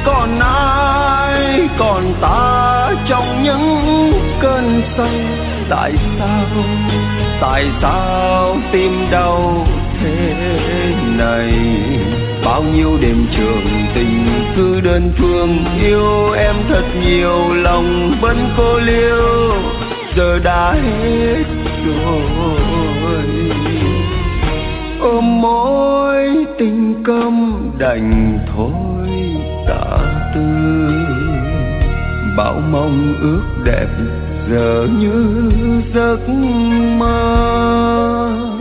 còn ai, còn ta trong những cơn say. Tại sao tim đau thế này? Bao nhiêu đêm trường tình cứ đơn phương, yêu em thật nhiều lòng vẫn cô liêu, giờ đã hết rồi. Ôm mối tình câm đành thôi tả tư, bão mong ước đẹp giờ như giấc mơ.